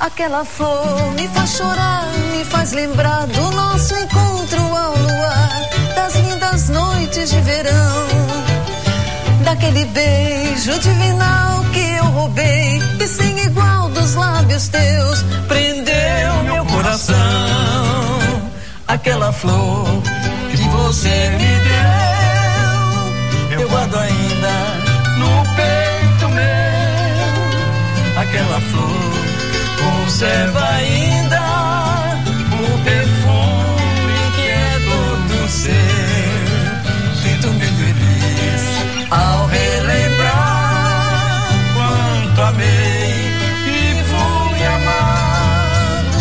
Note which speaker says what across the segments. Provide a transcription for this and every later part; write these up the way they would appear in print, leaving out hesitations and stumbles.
Speaker 1: Aquela flor me faz chorar, me faz lembrar do nosso encontro ao luar, das lindas noites de verão, daquele beijo divinal que eu roubei e sem igual dos lábios teus prendeu meu coração. Aquela flor que você me deu, eu guardo ainda no peito meu. Aquela flor conserva ainda o perfume que é todo seu. Sinto-me feliz ao relembrar quanto amei e fui amado.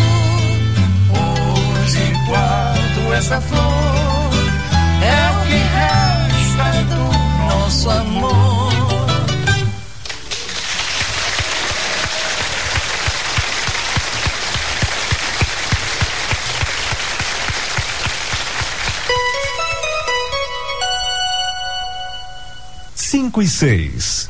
Speaker 1: Hoje guardo essa flor, é o que resta do nosso amor.
Speaker 2: Cinco e 6.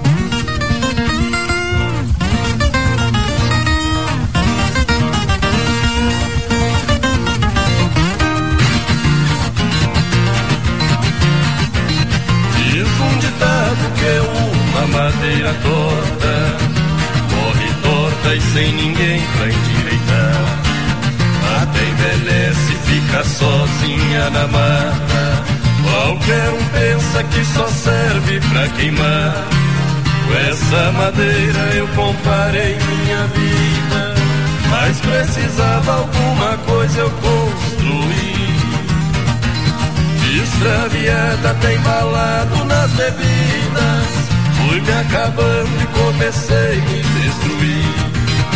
Speaker 3: Diz um ditado que uma madeira torta morre torta e sem ninguém pra endireitar. Até envelhece e fica sozinha na mata. Qualquer um pensa que só serve pra queimar. Com essa madeira eu comparei minha vida, mas precisava alguma coisa eu construí. Extraviada, até embalado nas bebidas, fui me acabando e comecei a me destruir.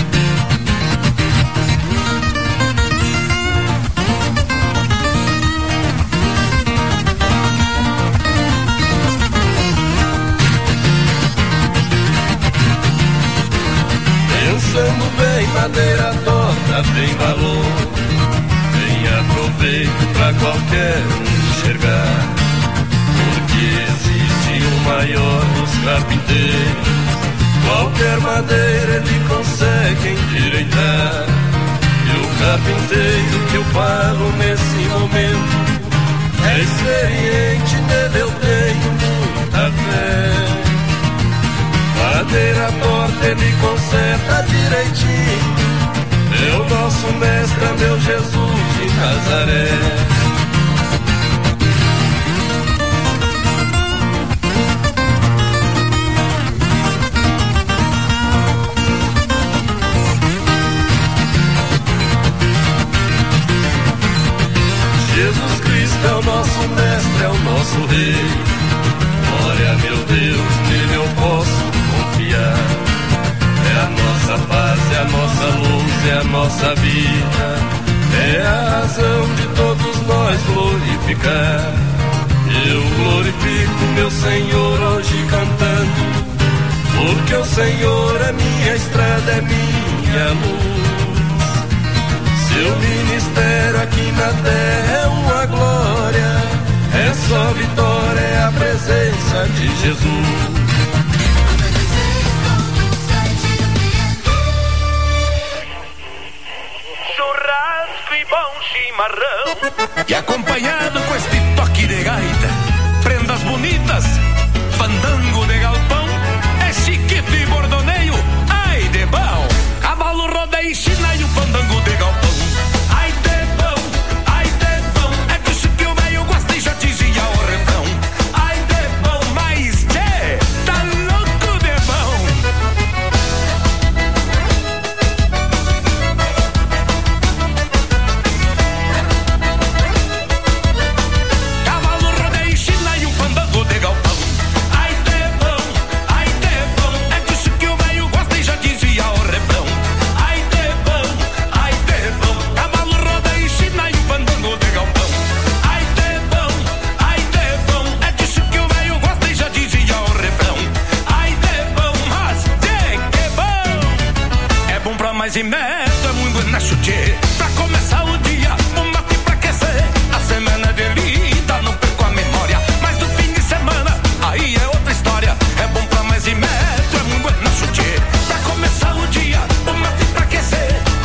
Speaker 3: Pensando bem, madeira torta tem valor, tem aproveito pra qualquer um enxergar, porque existe o maior dos carpinteiros, qualquer madeira ele consegue endireitar. E o carpinteiro que eu falo nesse momento é experiente, nele eu tenho muita fé. Madeira torta ele conserta direitinho, é o nosso mestre, é meu Jesus de Nazaré. Jesus Cristo é o nosso mestre, é o nosso rei. Glória, meu Deus, nele eu posso confiar. É a nossa paz, é a nossa luz, é a nossa vida, é a razão de todos nós glorificar. Eu glorifico meu Senhor hoje cantando, porque o Senhor é minha estrada, é minha luz. Seu ministério aqui na terra é uma glória, é só vitória, é a presença de Jesus.
Speaker 4: Churrasco e bom chimarrão.
Speaker 5: E acompanhado com este toque de gaita, prendas bonitas, fandango de galpão, é chiquito e bordoneio, ai de bom. Cavalo, rodeio, china e o fandango de galpão. Ai de bom, é que o chiquinho velho gosta e já dizia o refrão. Ai de bom, mas tchê, tá louco de bom. Cavalo, rodeio, china e um fandango de galpão. Ai de bom, é que o chiquinho velho gosta e já dizia o refrão. Ai de bom, cavalo, rodeio, china e um fandango de galpão. Ai de bom, é que o chiquinho velho gosta e já dizia o refrão. Ai de bom, mas que bom. É bom pra mais e menos, é muito na chute. Pra começar o dia, um mate pra aquecer. A semana de lida, não perco a memória. Mas no fim de semana, aí é outra história. É bom pra mais e menos, é muito na chute. Pra começar o dia, um mate pra aquecer.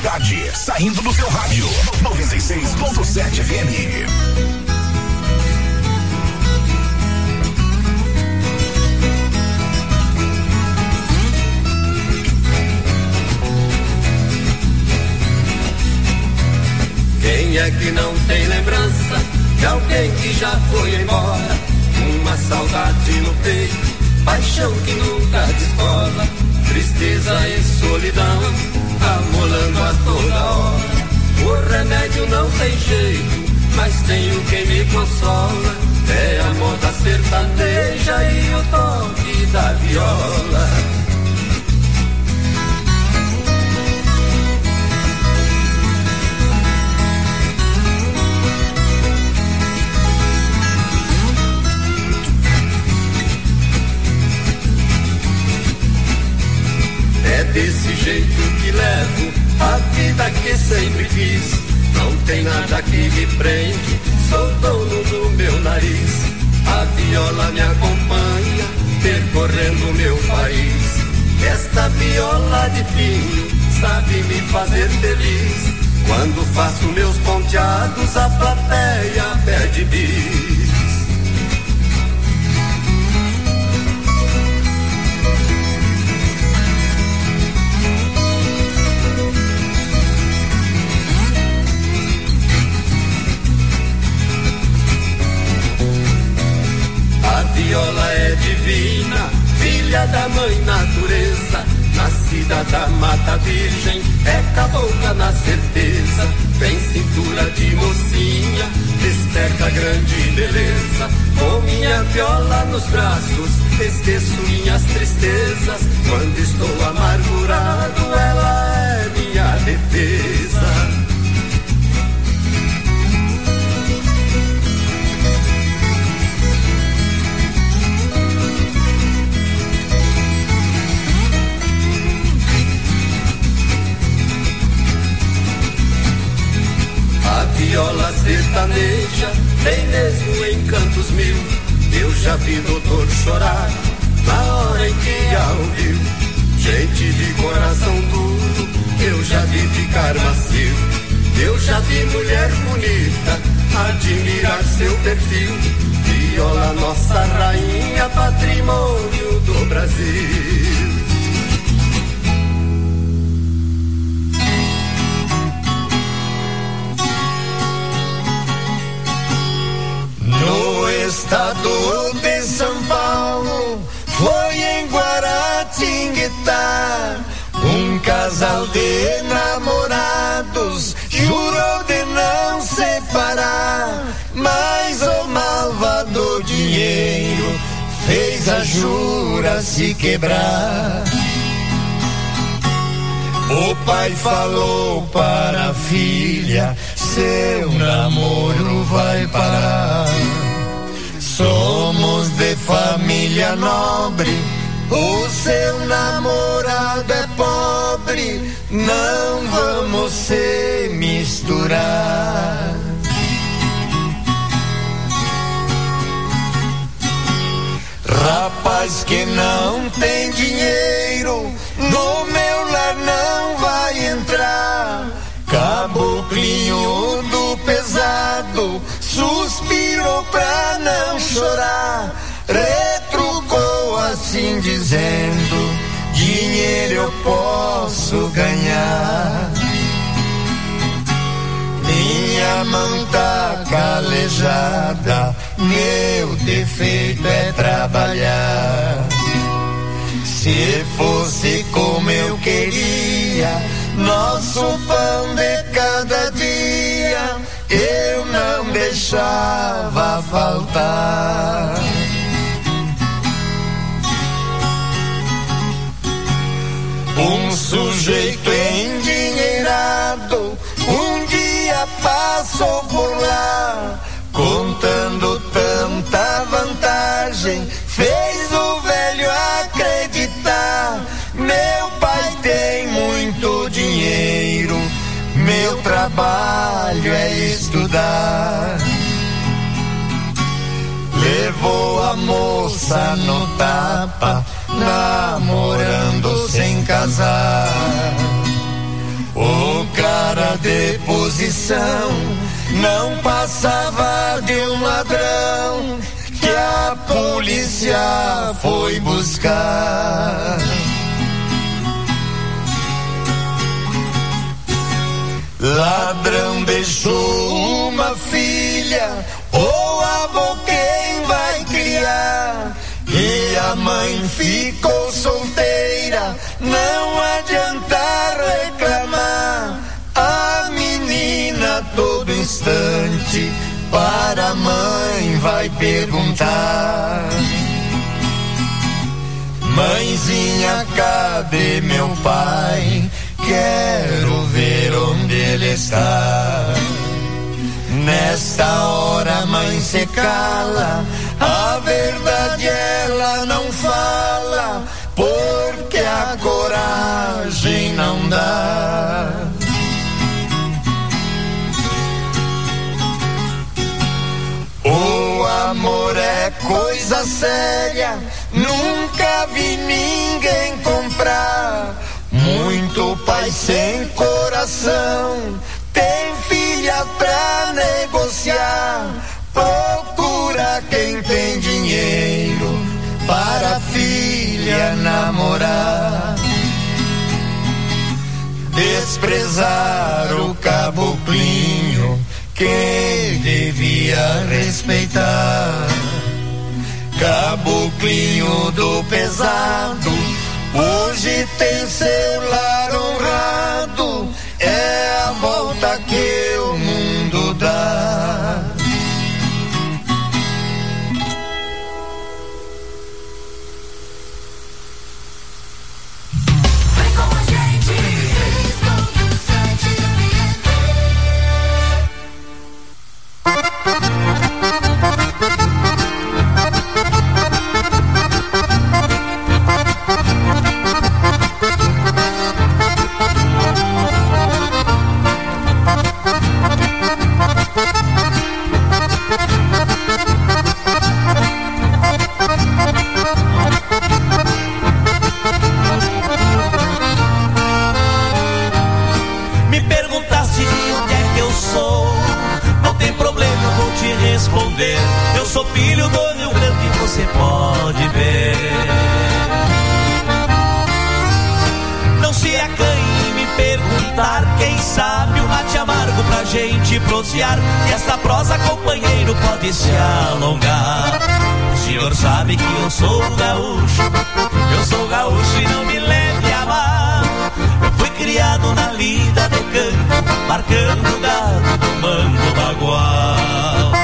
Speaker 6: cidade, saindo do seu rádio. 96.7 FM.
Speaker 3: Quem é que não tem lembrança de alguém que já foi embora? Uma saudade no peito, paixão que nunca descola, tristeza e solidão, amolando a toda hora. O remédio não tem jeito, mas tenho quem me consola. É a moda sertaneja e o toque da viola. É desse jeito que levo a vida que sempre quis. Não tem nada que me prende, sou dono do meu nariz. A viola me acompanha, percorrendo meu país. Esta viola de pinho sabe me fazer feliz. Quando faço meus ponteados, a plateia pede bis. Viola é divina, filha da mãe natureza, nascida da mata virgem, é cabocla na certeza. Tem cintura de mocinha, desperta grande beleza. Com minha viola nos braços, esqueço minhas tristezas. Quando estou amargurado, ela é minha defesa. A viola sertaneja tem mesmo encantos mil. Eu já vi doutor chorar na hora em que a ouviu. Gente de coração duro, eu já vi ficar macio. Eu já vi mulher bonita admirar seu perfil. Viola, nossa rainha, patrimônio do Brasil.
Speaker 7: No estado de São Paulo, foi em Guaratinguetá, um casal de namorados jurou de não separar, mas o malvado dinheiro fez a jura se quebrar. O pai falou para a filha: seu namoro vai parar. Somos de família nobre, o seu namorado é pobre, não vamos se misturar. Rapaz que não tem dinheiro, no meu lar não vai entrar. Caboclinho do pesado suspirou pra não chorar, retrucou assim dizendo: dinheiro eu posso ganhar. Minha mão tá calejada, meu defeito é trabalhar. Se fosse como eu queria, nosso pão de cada dia, eu não deixava faltar. Um sujeito endinheirado um dia passou por lá, contando tanta vantagem, fez o velho acreditar. Meu pai tem muito dinheiro, meu trabalho é estudar. Levou a moça no tapa, namorando sem casar. O pagar a deposição, não passava de um ladrão que a polícia foi buscar. Ladrão deixou uma filha, o avô quem vai criar? E a mãe ficou solteira, não adianta reclamar. A menina todo instante para a mãe vai perguntar: mãezinha, cadê meu pai? Quero ver onde ele está. Nesta hora a mãe se cala, a verdade ela não fala, porque a coragem não dá. O amor é coisa séria, nunca vi ninguém comprar. Muito pai sem coração tem filha pra negociar. Procura quem tem dinheiro para a filha namorar. Desprezar o caboclinho que devia respeitar. Caboclinho do pesado hoje tem seu lar honrado, é a volta que o mundo dá.
Speaker 8: Vem com a gente, 6.7
Speaker 5: Me perguntaste de onde é que eu sou, não tem problema, eu vou te responder. Eu sou filho do Rio Grande, você pode ver. Não se acanhe em me perguntar, quem sabe um mate amargo pra gente prosear. E esta prosa, companheiro, pode se alongar. O senhor sabe que eu sou gaúcho e não me leve a mal. Eu fui criado na lida de campo, marcando gado, tomando bagual.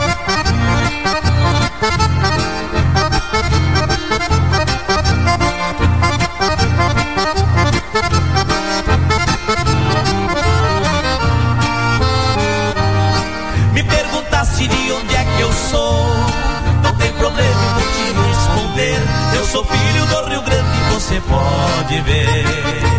Speaker 5: Me perguntaste de onde é que eu sou, não tem problema, eu vou te responder. Eu sou filho do Rio Grande, você pode ver.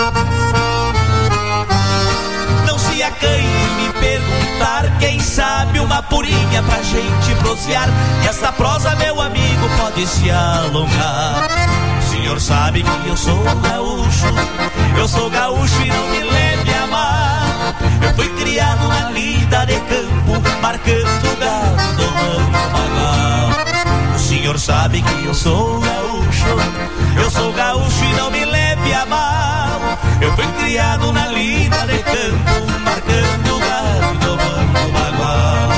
Speaker 5: Não se acanhe em me perguntar, quem sabe uma purinha pra gente prosear. E essa prosa, meu amigo, pode se alongar. O senhor sabe que eu sou gaúcho e não me leve a mal. Eu fui criado na lida de campo, marcando gado, domando bagual. O senhor sabe que eu sou gaúcho e não me leve a mal. Eu fui criado na lida de campo, marcando gado, domando bagual.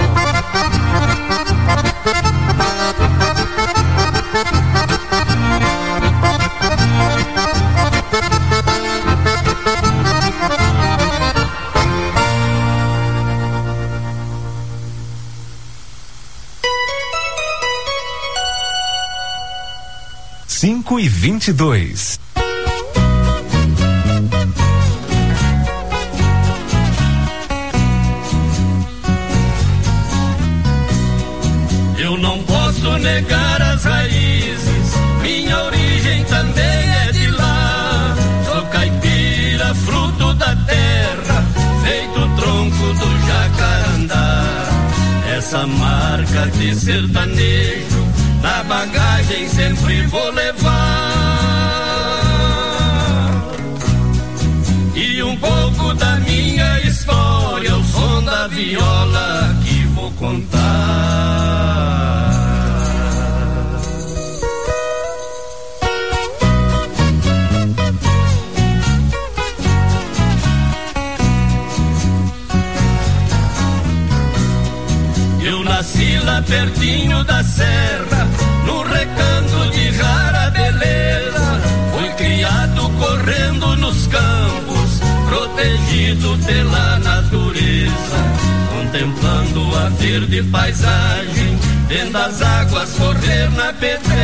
Speaker 2: Cinco e 22.
Speaker 3: Eu não posso negar as raízes, minha origem também é de lá. Sou caipira, fruto da terra, feito tronco do jacarandá. Essa marca de sertanejo na bagagem sempre vou levar. E um pouco da minha da viola que vou contar. Eu nasci lá pertinho da serra, no recanto de rara beleza. Fui criado correndo nos campos, protegido pela natureza, contemplando a verde paisagem, vendo as águas correr na pedreira.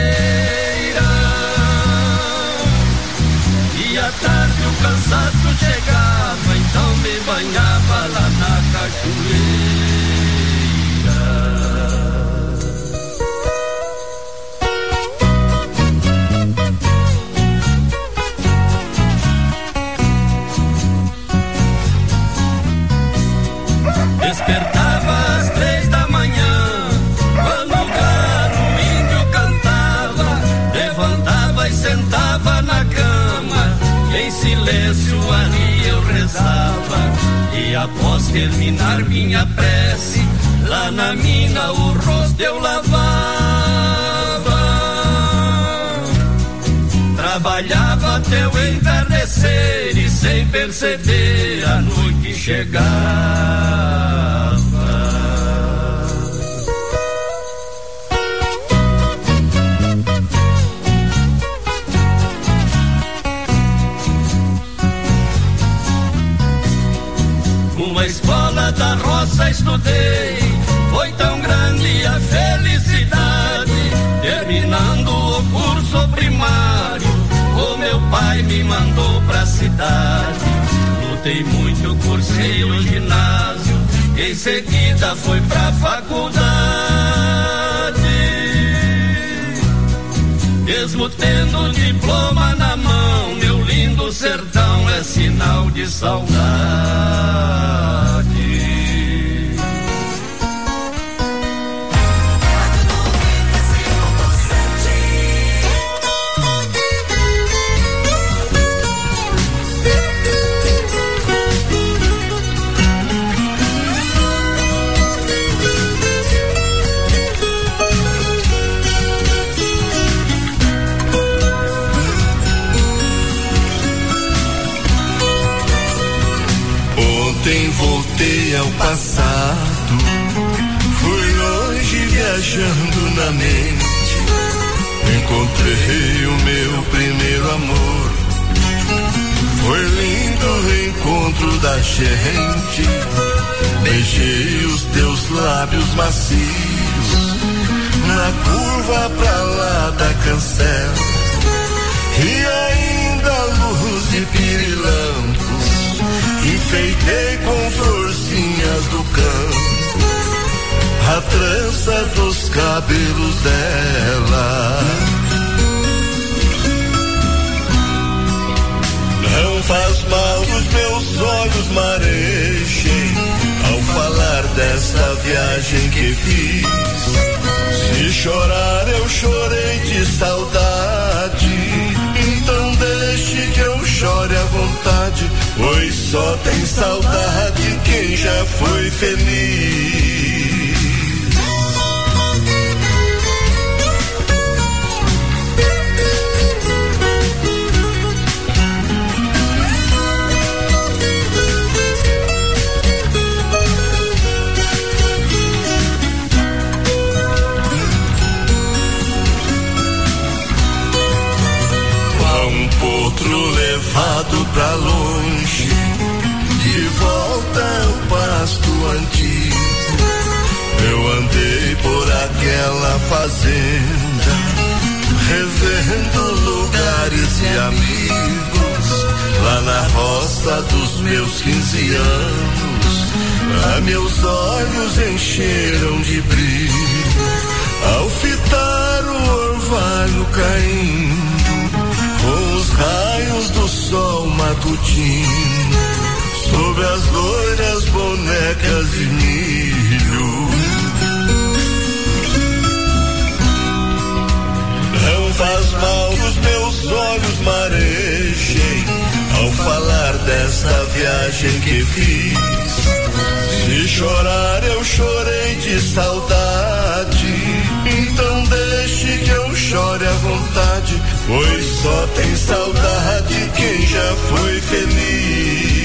Speaker 3: E à tarde o cansaço chegava, então me banhava lá na cachoeira. Despertava às 3 da manhã, quando o galo índio cantava, levantava e sentava na cama, e em silêncio ali eu rezava, e após terminar minha prece, lá na mina o rosto eu lavava. Trabalhava até o entardecer e sem perceber a noite chegava. Uma escola da roça estudei, foi tão grande a felicidade, terminando o curso primário, o meu pai me mandou pra cidade. Lutei muito, cursei o ginásio, em seguida fui pra faculdade. Mesmo tendo diploma na mão, meu lindo sertão é sinal de saudade.
Speaker 7: Ontem voltei ao passado, fui longe viajando na mente, encontrei o meu primeiro amor. Foi lindo o reencontro da gente, beijei os teus lábios macios, na curva pra lá da Cancela, e ainda a luz de pirilampos enfeitei com florzinhas do campo a trança dos cabelos dela. Não faz mal que os meus olhos marejem ao falar desta viagem que fiz. Se chorar eu chorei de saudade, então deixe que eu chore à vontade, pois só tem saudade quem já foi feliz. Potro levado pra longe, de volta ao pasto antigo. Eu andei por aquela fazenda, revendo lugares e amigos. Lá na roça dos meus 15 anos, meus olhos encheram de brilho ao fitar o orvalho caindo com os raios do sol matutino sobre as loiras bonecas de milho. Não faz mal que os meus olhos marejem ao falar dessa desta viagem que fiz. Se chorar eu chorei de saudade, então deixe que eu chore à vontade, pois só tem saudade quem já foi feliz.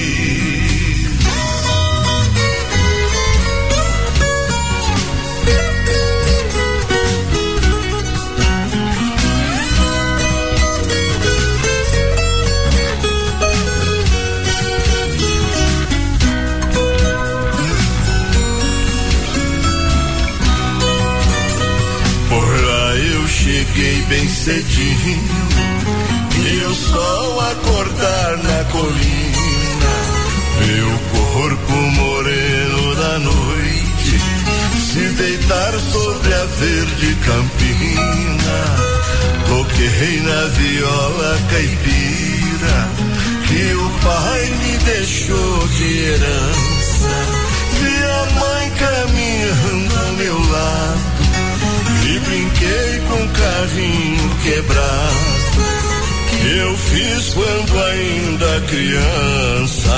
Speaker 7: Cheguei bem cedinho e o sol acordar na colina, meu corpo moreno da noite se deitar sobre a verde campina. Toquei na viola caipira que o pai me deixou de herança. Vi a mãe caminhando ao meu lado e brinquei com um carrinho quebrado que eu fiz quando ainda criança.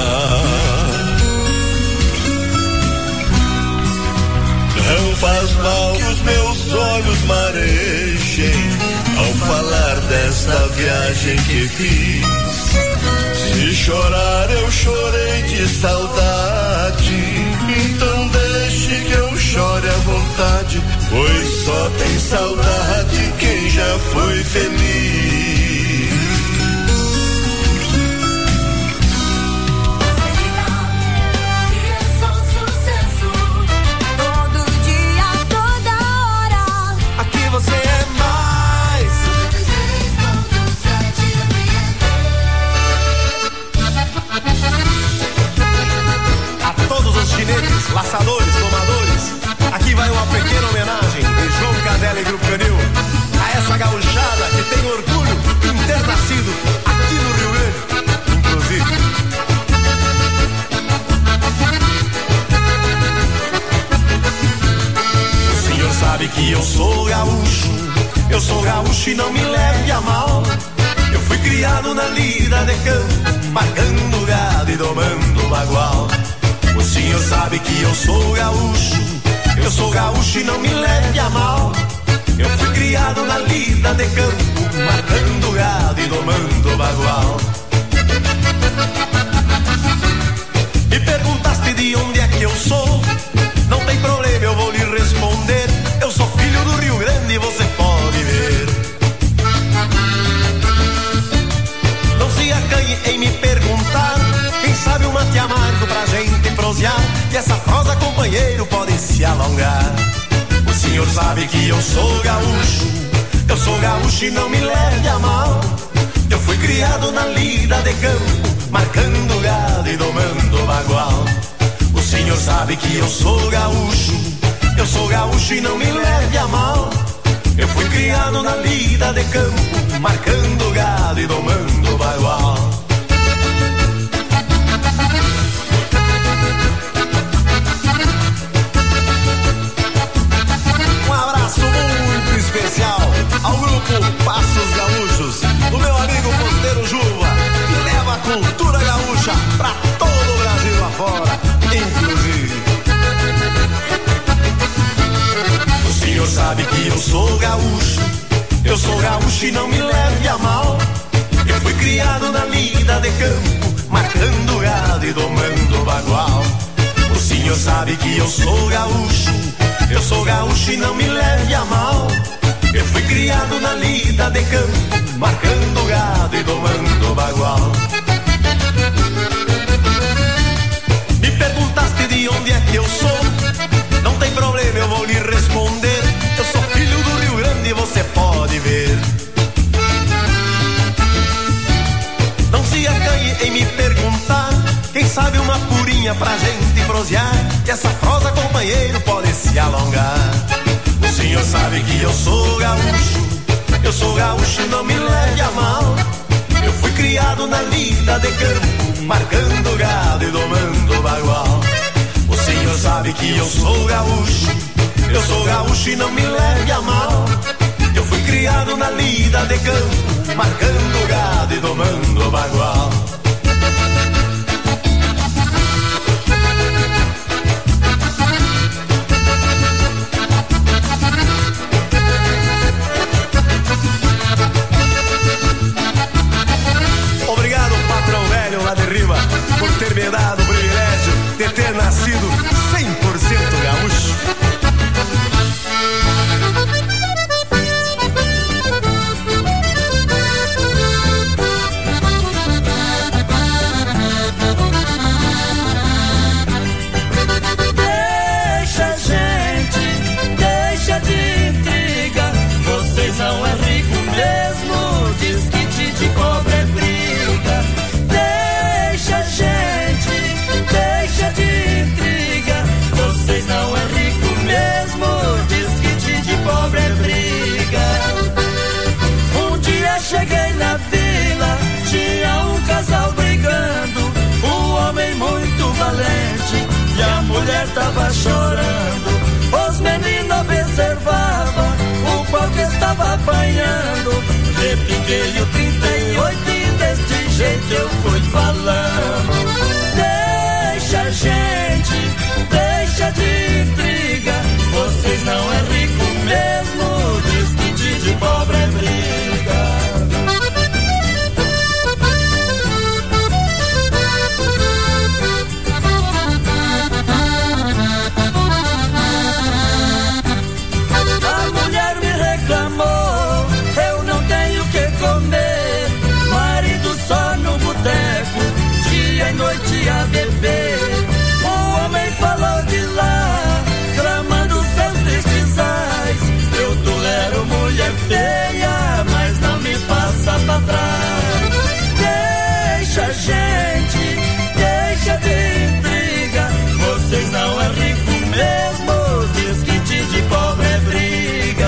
Speaker 7: Não faz mal que os meus olhos marejem ao falar desta viagem que fiz. Se chorar eu chorei de saudade, então deixe que eu chore à vontade, pois só tem saudade quem já foi feliz.
Speaker 8: Todo dia, toda hora.
Speaker 9: Aqui você é mais. A todos os chineses, laçadores, domadores, aqui vai uma pequena homenagem de João Cadela e Grupo Canil a essa gauchada que tem orgulho em ter nascido aqui no Rio Grande, inclusive. O senhor sabe que eu sou gaúcho e não me leve a mal. Eu fui criado na lida de campo, marcando gado e domando bagual. O senhor sabe que eu sou gaúcho e não me leve a mal. Eu fui criado na lida de campo, marcando gado e domando bagual. Me perguntaste de onde é que eu sou, não tem problema, eu vou lhe responder. Eu sou filho do Rio Grande e você pode ver. Não se acanhe em me perguntar, quem sabe um mate amargo pra gente prosear, e essa prosa, companheiro, pode se alongar. O senhor sabe que eu sou gaúcho e não me leve a mal. Eu fui criado na lida de campo, marcando gado e domando bagual. O senhor sabe que eu sou gaúcho e não me leve a mal. Eu fui criado na lida de campo, marcando gado e domando bagual. Um abraço muito especial ao grupo Passos Gaúchos, do meu amigo Posteiro Juva, que leva a cultura gaúcha pra todo o Brasil afora, inclusive. O senhor sabe que eu sou gaúcho e não me leve a mal. Eu fui criado na lida de campo, marcando gado e domando bagual. O senhor sabe que eu sou gaúcho e não me leve a mal. Eu fui criado na lida de campo, marcando gado e domando bagual. Me perguntaste de onde é que eu sou, não tem problema, eu vou lhe responder. Eu sou filho do Rio Grande e você pode ver. Não se acanhe em me perguntar, quem sabe uma purinha pra gente prosear, e essa prosa, companheiro, pode se alongar. O senhor sabe que eu sou gaúcho e não me leve a mal. Eu fui criado na lida de campo, marcando gado e domando bagual. O senhor sabe que eu sou gaúcho e não me leve a mal. Eu fui criado na lida de campo, marcando gado e domando bagual.
Speaker 10: apanhando. Repiquei o 38 e deste jeito eu fui falando. Deixa, gente, deixa de intriga. Vocês não é rico mesmo, diz que de pobre é briga. A mulher me reclamou, eu não tenho o que comer. Marido só no boteco, dia e noite a beber. O homem falou de lá, clamando seus tristes ais. Eu tolero mulher feia, mas não me passa pra trás. Deixa, gente, deixa de intriga. Vocês não é rico mesmo, diz que de pobre é briga.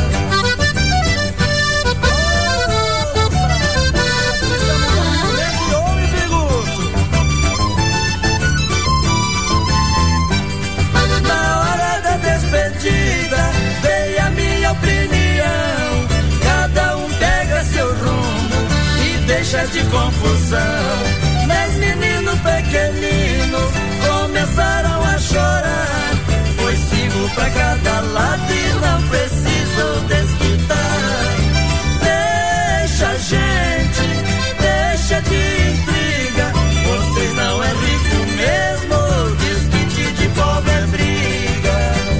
Speaker 10: Na hora da despedida, dei a minha opinião. Cada um pega seu rumo e deixa de confusão. Meus meninos pequeninos começaram a chorar, pois sigo pra cada lado e não preciso desquitar. Deixa, gente, deixa de intriga. Vocês não é rico mesmo, diz que de pobre é briga.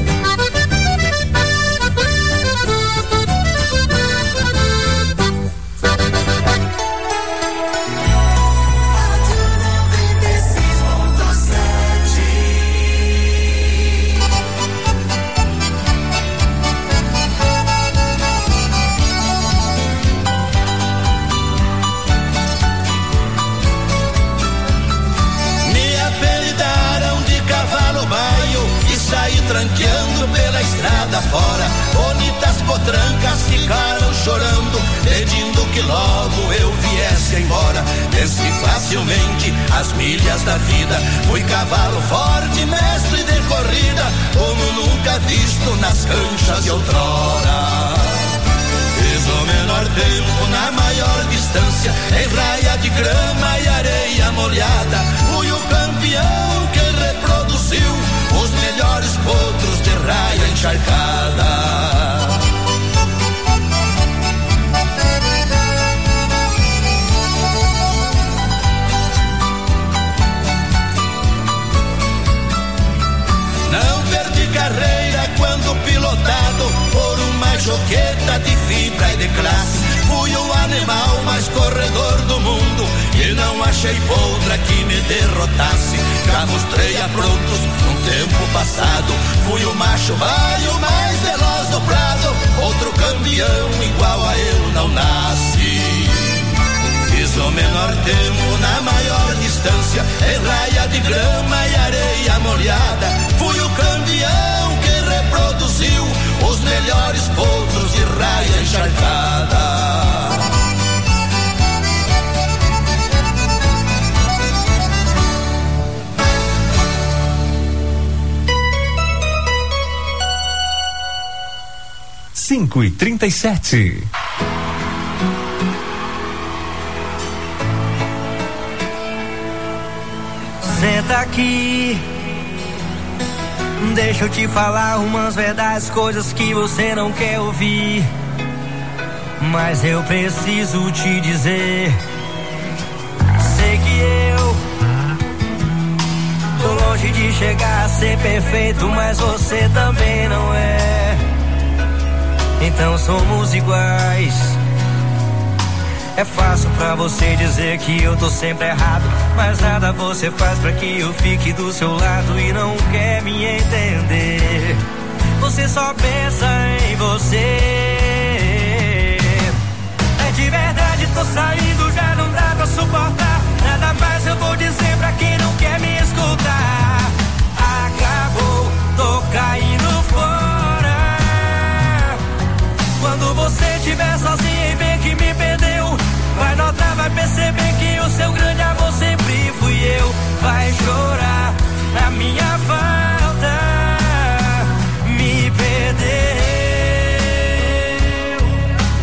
Speaker 9: Saí tranqueando pela estrada fora. Bonitas potrancas ficaram chorando, pedindo que logo eu viesse embora. Desci facilmente as milhas da vida, fui cavalo forte, mestre de corrida, como nunca visto nas canchas de outrora. Fiz o menor tempo na maior distância, em raia de grama e areia molhada. Fui o campeão que reproduziu os melhores potros de raia encharcada. Não perdi carreira quando pilotado por uma joqueta de fibra e de classe. Fui o animal mais corredor do mundo e não achei potra que me derrotasse. Já mostrei a prontos num tempo passado, fui o macho baio mais veloz do prado. Outro campeão igual a eu não nasce. Fiz o menor tempo na maior distância, em raia de grama e areia molhada. Fui o campeão que reproduziu os melhores potros de raia encharcada.
Speaker 2: Cinco e 37.
Speaker 10: Senta aqui, deixa eu te falar umas verdades, coisas que você não quer ouvir, mas eu preciso te dizer. Sei que eu tô longe de chegar a ser perfeito, mas você também não é. Então somos iguais. É fácil pra você dizer que eu tô sempre errado, mas nada você faz pra que eu fique do seu lado e não quer me entender. Você só pensa em você. É de verdade, tô saindo, já não dá pra suportar. Nada mais eu vou dizer pra quem não quer me escutar. Acabou, tô caindo fora. Quando você estiver sozinha e ver que me perdeu, vai notar, vai perceber que o seu grande amor sempre fui eu. Vai chorar na minha falta, me perdeu.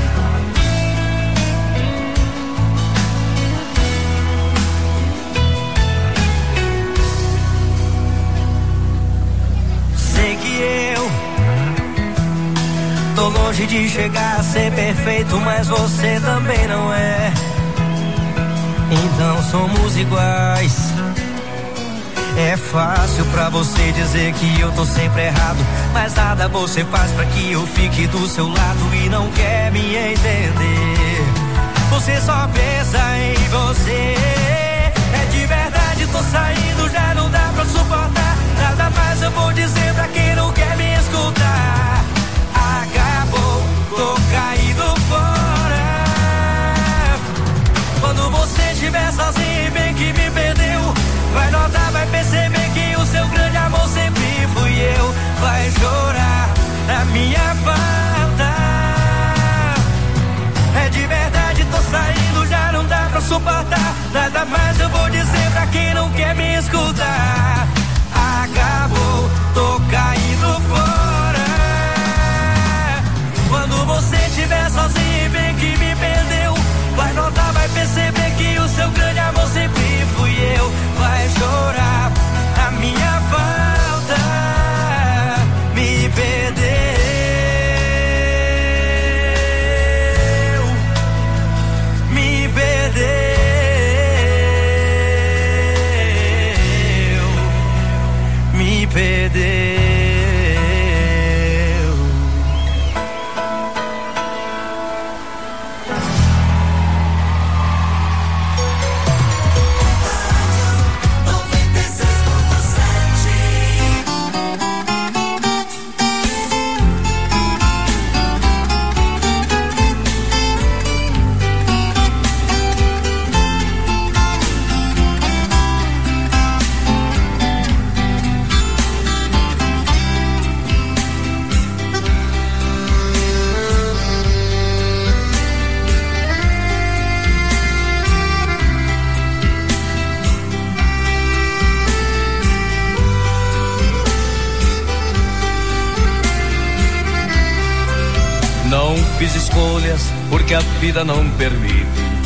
Speaker 11: longe de chegar a ser perfeito, mas você também não é. Então somos iguais. É fácil pra você dizer que eu tô sempre errado, mas nada você faz pra que eu fique do seu lado e não quer me entender. Você só pensa em você. É de verdade, tô saindo, já não dá pra suportar. Nada mais eu vou dizer pra quem não quer me escutar. Acabou, tô caído fora. Quando você estiver sozinho e bem que me perdeu, vai notar, vai perceber que o seu grande amor sempre fui eu. Vai chorar a minha falta. É de verdade, tô saindo, já não dá pra suportar. Nada mais eu vou dizer pra quem não quer me escutar. Acabou, tô caindo fora. Quando você estiver sozinho e bem que me perdeu, vai notar, vai perceber que o seu grande amor sempre fui eu. Vai chorar a minha falta. Me perdeu. Me perdeu. Me perdeu.
Speaker 3: Fiz escolhas porque a vida não permite.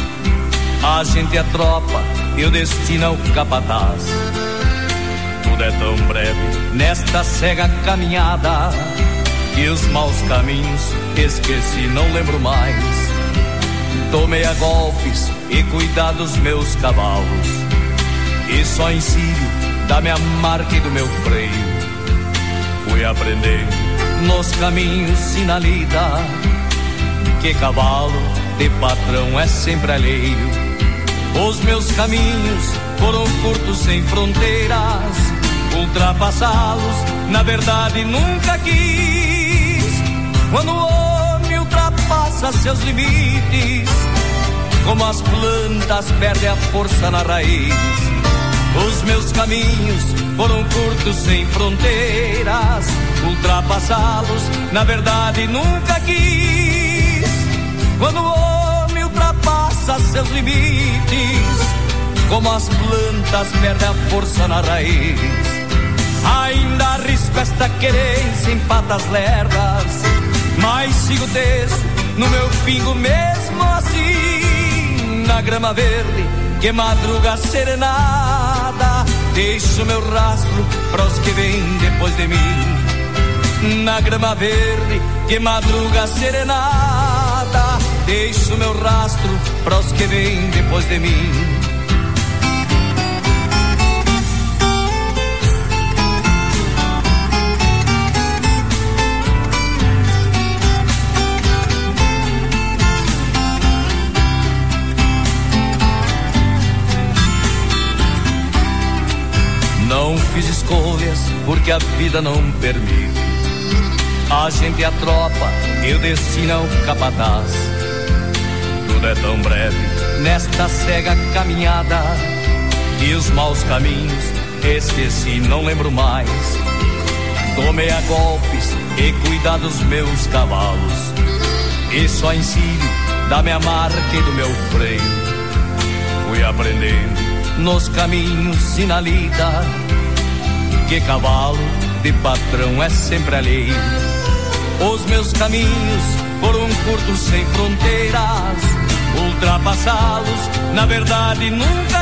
Speaker 3: A gente é tropa e o destino é o capataz. Tudo é tão breve nesta cega caminhada, e os maus caminhos esqueci, não lembro mais. Tomei a golpes e cuidar dos meus cavalos, e só ensino da minha marca e do meu freio. Fui aprendendo nos caminhos sinalida que cavalo de patrão é sempre alheio. Os meus caminhos foram curtos sem fronteiras, ultrapassá-los na verdade nunca quis. Quando o homem ultrapassa seus limites, como as plantas perdem a força na raiz. Os meus caminhos foram curtos sem fronteiras, ultrapassá-los na verdade nunca quis. Quando o homem ultrapassa seus limites, como as plantas perdem a força na raiz. Ainda arrisco esta querência em patas lerdas, mas sigo teso no meu pingo mesmo assim. Na grama verde que madruga serenada, deixo meu rastro para os que vêm depois de mim. Na grama verde que madruga serenada, deixo meu rastro para os que vêm depois de mim. Não fiz escolhas porque a vida não permite. A gente é a tropa e o destino é o capataz. Tudo é tão breve nesta cega caminhada, e os maus caminhos esqueci, não lembro mais. Tomei a golpes e cuidar dos meus cavalos, e só ensino da minha marca e do meu freio. Fui aprendendo nos caminhos sinalida que cavalo de patrão é sempre alheio. Os meus caminhos foram curtos sem fronteiras, ultrapassá-los na verdade nunca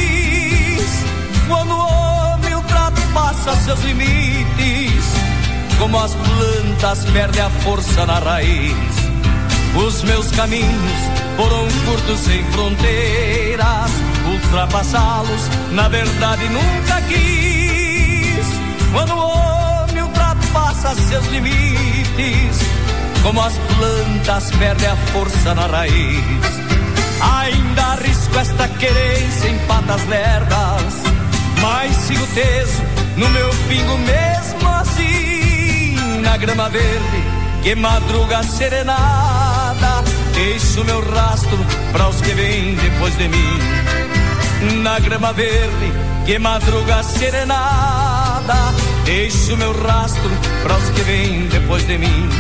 Speaker 3: quis. Quando o homem ultrapassa seus limites,
Speaker 11: como as plantas perdem a força na raiz. Os meus caminhos foram curtos sem fronteiras, ultrapassá-los na verdade nunca quis. Quando o homem ultrapassa seus limites, como as plantas perdem a força na raiz. Ainda arrisco esta querência em patas lerdas, mas sigo teso no meu pingo mesmo assim. Na grama verde que madruga serenada, deixo meu rastro para os que vêm depois de mim. Na grama verde que madruga serenada, deixo meu rastro para os que vêm depois de mim.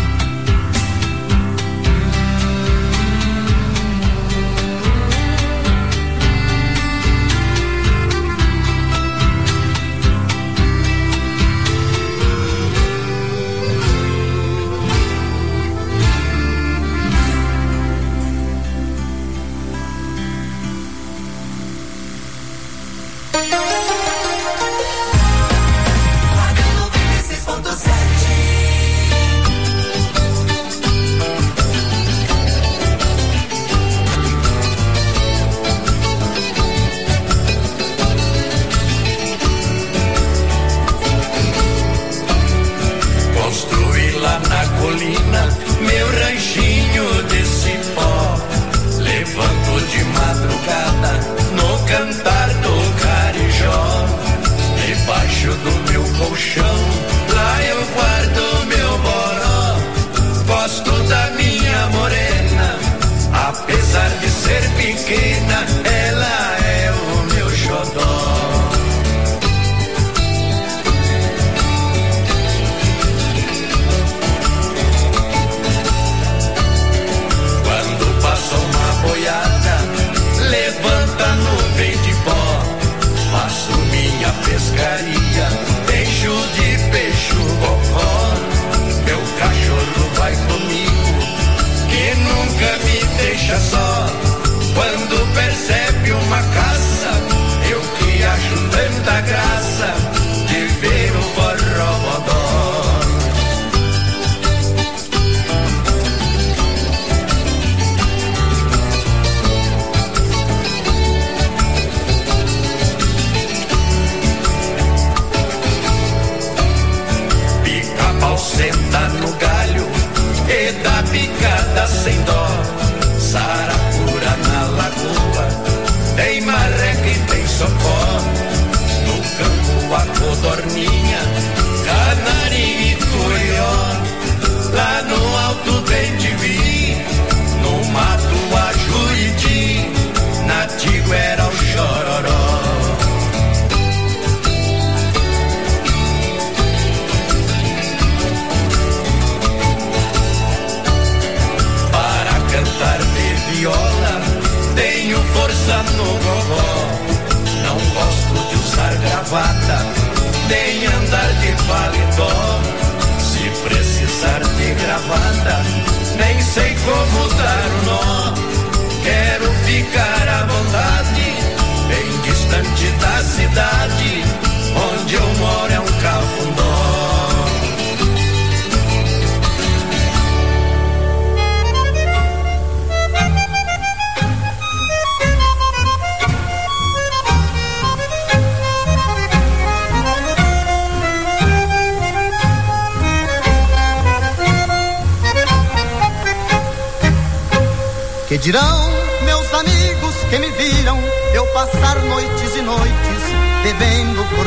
Speaker 12: Que dirão meus amigos que me viram eu passar noites e noites bebendo por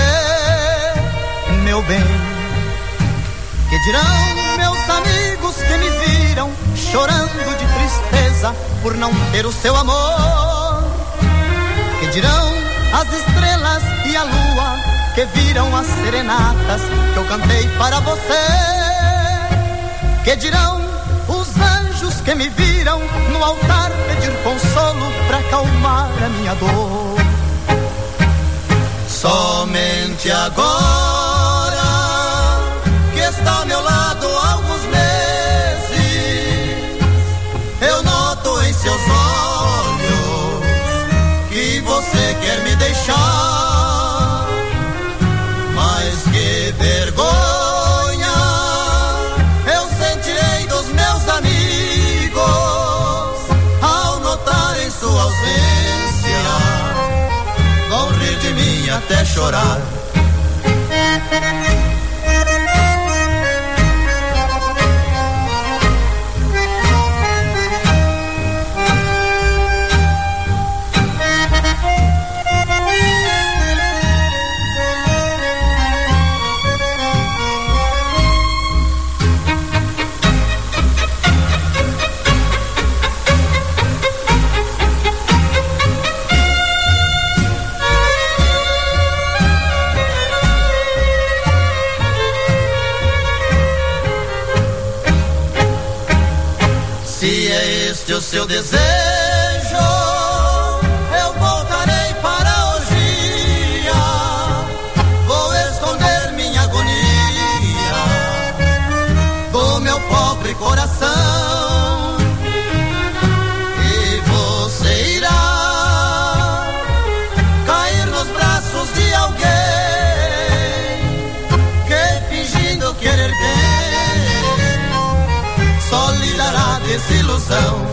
Speaker 12: você, meu bem. Que dirão meus amigos que me viram chorando de tristeza por não ter o seu amor. Que dirão as estrelas e a lua que viram as serenatas que eu cantei para você. Que dirão os anjos que me viram no altar pedir consolo pra acalmar a minha dor. Somente agora que está ao meu lado há alguns meses, eu noto em seus olhos que você quer me deixar. Mas que vergonha chorar. O seu desejo, eu voltarei para a orgia, vou esconder minha agonia do meu pobre coração, e você irá cair nos braços de alguém que, fingindo querer bem, só lhe dará desilusão.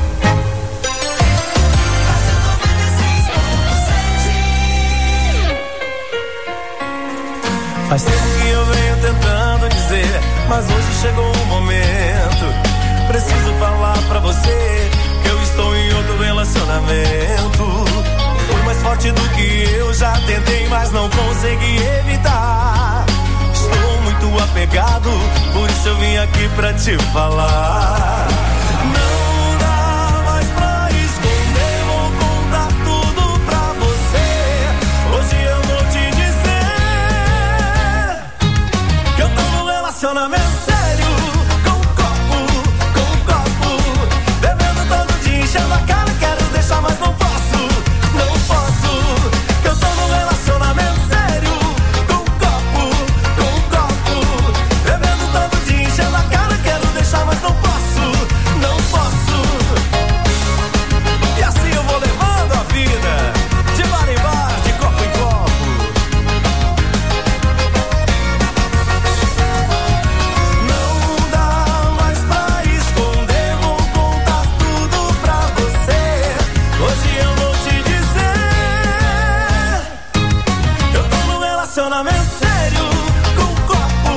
Speaker 9: Faz tempo que eu venho tentando dizer, mas hoje chegou o momento. Preciso falar pra você que eu estou em outro relacionamento. Foi mais forte do que eu já tentei, mas não consegui evitar. Estou muito apegado, por isso eu vim aqui pra te falar. Não dá mais pra esconder, vou contar tudo pra você. Hoje eu vou te eu tô num relacionamento sério, com copo, bebendo todo dia, enchendo a cara, quero deixar, mas não posso. Eu tô num relacionamento sério, com copo, bebendo todo dia, enchendo a cara, quero deixar, mas não posso. E assim eu vou levando a vida, de bar em bar, de copo em copo. Relacionamento sério, com copo,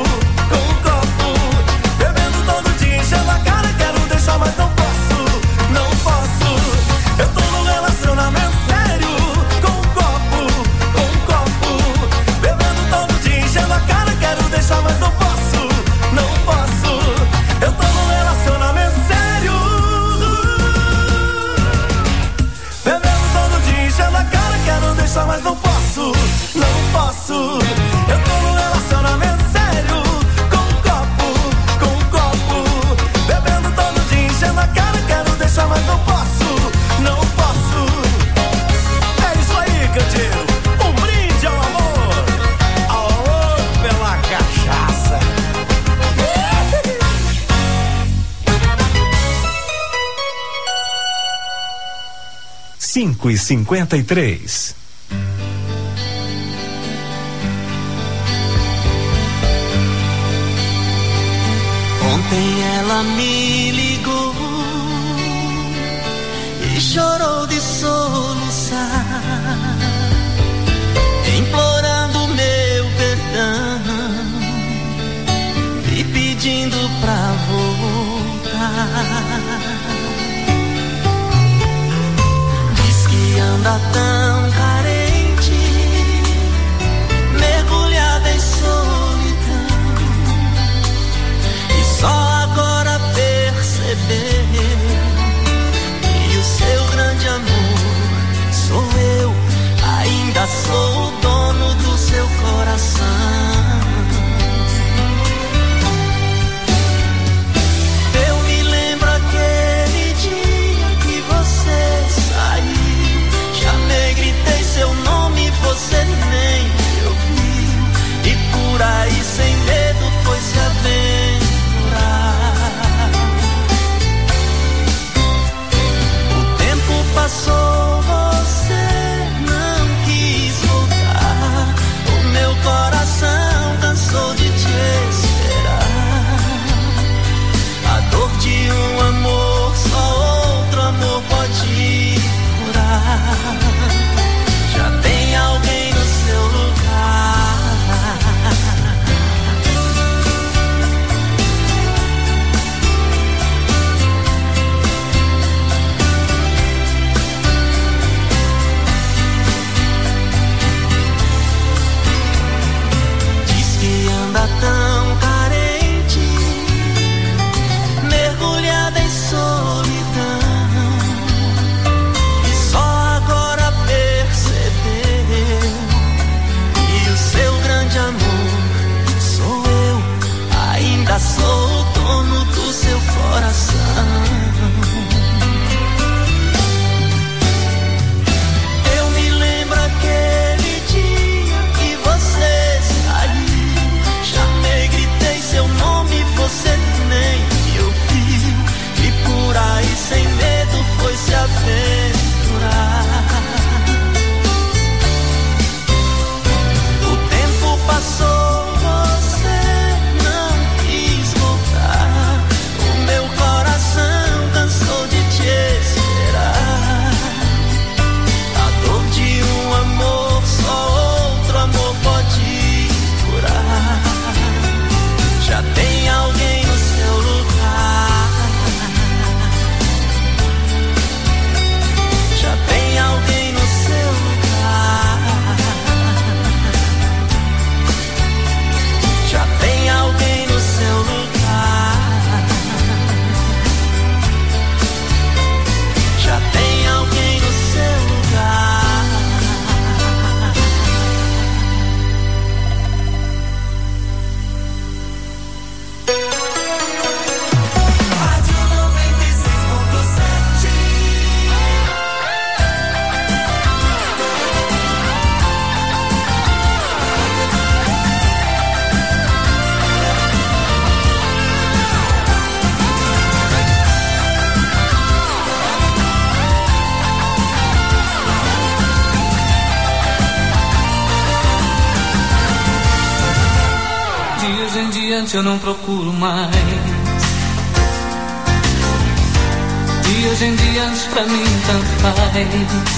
Speaker 9: bebendo todo dia, enchendo a cara, quero deixar, mas não posso. Eu tô num relacionamento sério, com copo, bebendo todo dia, enchendo a cara, quero deixar, mas não posso. Eu tô num relacionamento sério, bebendo todo dia, enchendo a cara, quero deixar, mas não posso. Eu tô num relacionamento sério, com copo, bebendo todo dia, enchendo a cara, quero deixar, mas não posso. É isso aí, canteiro, um brinde ao amor pela cachaça.
Speaker 2: 5h53.
Speaker 13: Ontem ela me ligou e chorou de soluçar, implorando meu perdão e pedindo pra voltar. Diz que anda tão carente, mergulhada em solidão, só agora percebeu que o seu grande amor sou eu, ainda sou o dono do seu coração.
Speaker 14: eu não procuro mais. De hoje em diante pra mim tanto faz.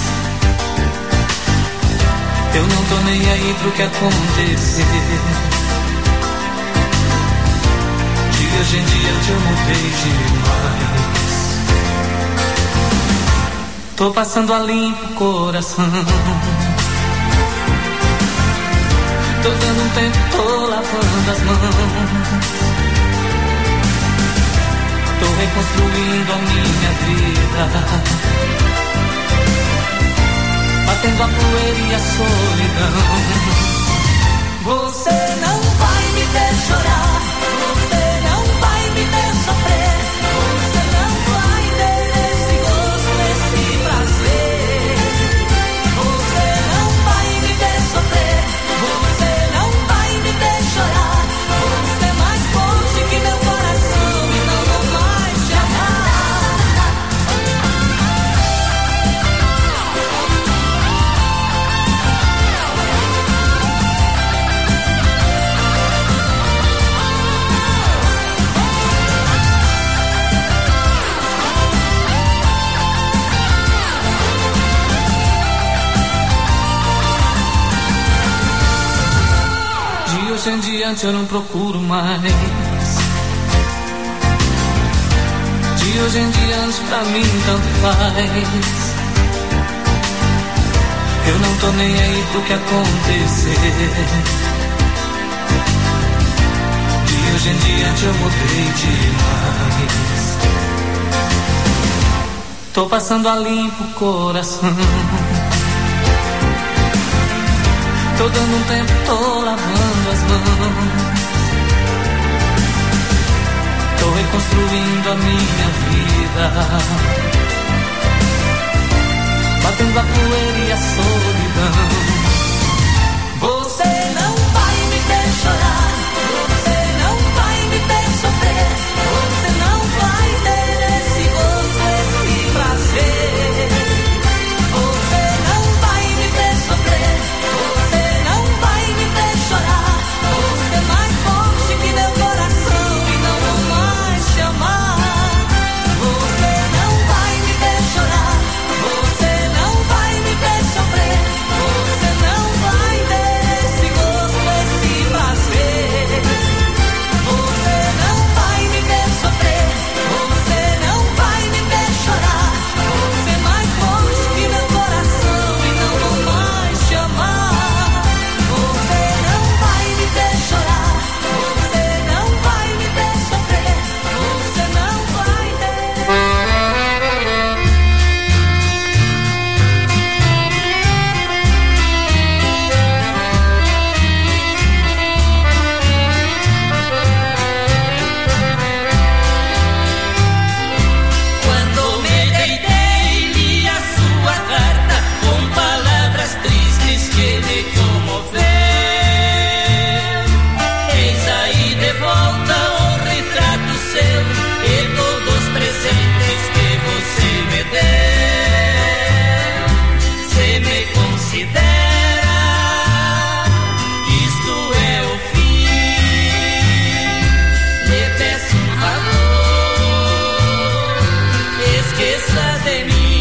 Speaker 14: Eu não tô nem aí pro que acontecer. De hoje em diante eu mudei demais. Tô passando a limpo o coração. Tô dando um tempo, tô lavando as mãos. Tô reconstruindo a minha vida, batendo a poeira e a solidão. Você não vai me ver chorar, você não vai me ver sofrer, você não vai ter esse gosto, esse prazer. Você não vai me ver sofrer, você não vai me ver chorar. Você é mais forte que meu coração e não vou mais te amar. De hoje em diante eu não procuro mais. De hoje em diante pra mim tanto faz. Eu não tô nem aí pro que acontecer. De hoje em diante eu mudei demais. Tô passando a limpo o coração. Tô dando um tempo, tô lavando as mãos. Tô reconstruindo a minha vida, batendo a poeira e a solidão. Você não vai me ver chorar, você não vai me ver sofrer, você não vai ter esse gosto, esse prazer. Você não vai me ver sofrer, você não vai me ver chorar. Você é mais forte que meu coração e não vou mais te amar. Você não vai me ver chorar, você não vai me ver sofrer, você não vai ter esse gosto, esse prazer. Você não vai me ver sofrer, você não vai me ver chorar. Você é mais forte que meu coração e não vou mais te amar. Você não vai me ver chorar, você não vai me ver sofrer, você não vai
Speaker 5: Quando me deitei, li a sua carta com palavras tristes que me comoveram. Eis aí de volta o retrato seu e todos os presentes que você me deu. Se me considera, isto é o fim. Lhe peço um favor, esqueça de mim.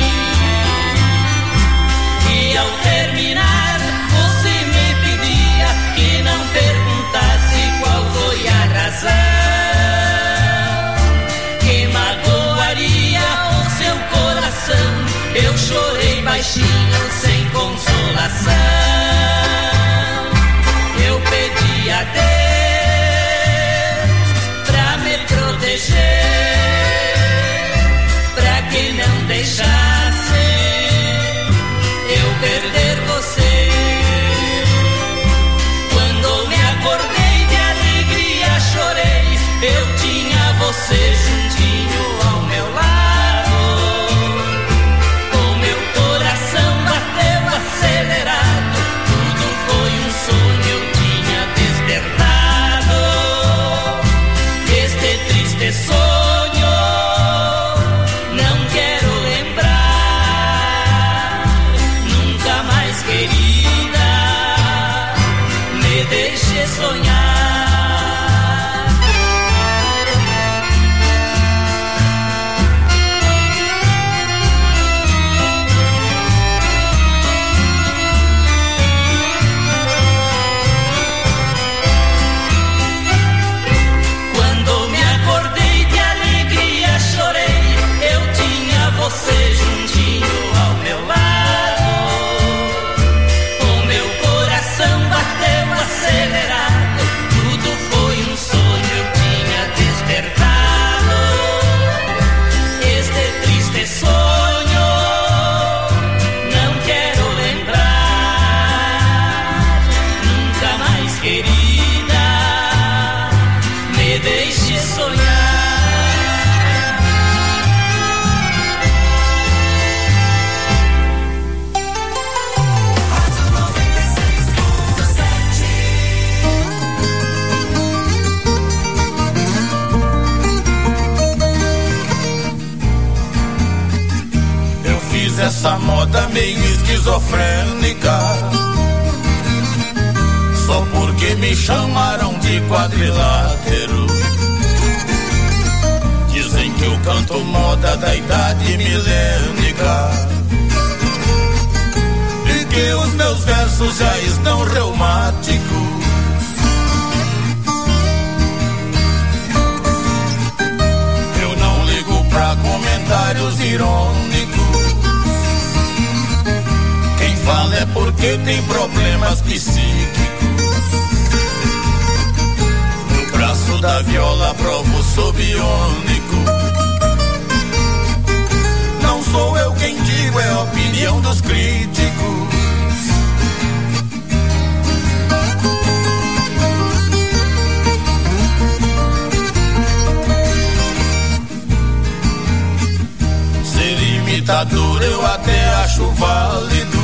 Speaker 5: E ao terminar, você me pedia que não perguntasse qual foi a razão que magoaria o seu coração. Eu chorei baixinho, sem consolação. Eu pedi a Deus pra me proteger, pra que não deixasse eu perder você. Quando me acordei de alegria chorei, eu tinha você juntinho ao meu lado. O meu coração bateu acelerado, tudo foi um sonho, eu tinha despertado. Este triste sonho não quero lembrar.
Speaker 3: Mas essa moda meio esquizofrênica, só porque me chamaram de quadrilátero. Dizem que eu canto moda da idade milênica e que os meus versos já estão reumáticos. Eu não ligo pra comentários irônicos. Quem fala é porque tem problemas psíquicos. No braço da viola provo sou biônico. Não sou eu quem digo, é a opinião dos críticos. Ser imitador eu até acho válido,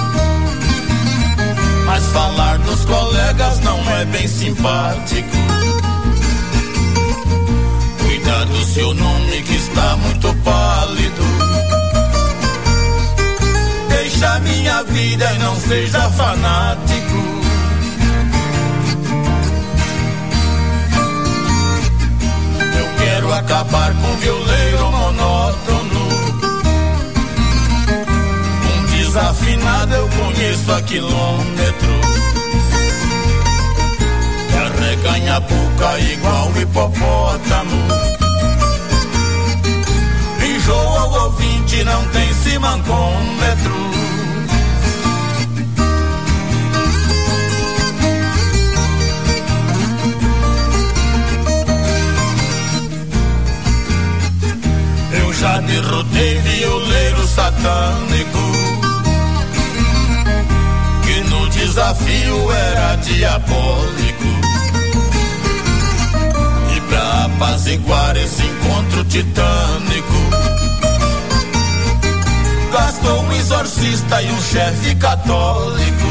Speaker 3: mas falar dos colegas não é bem simpático. Cuida do seu nome que está muito pálido. Deixa minha vida e não seja fanático. Eu quero acabar com o violeiro monótono. Um desafinado eu conheço a quilômetro. Carrega a boca igual hipopótamo. Enjoa o ouvinte, não tem simancômetro. Eu já derrotei violeiro satânico, que no desafio era diabólico. E pra apaziguar esse encontro titânico, gastou um exorcista e um chefe católico.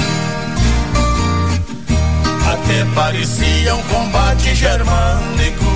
Speaker 3: Até parecia um combate germânico.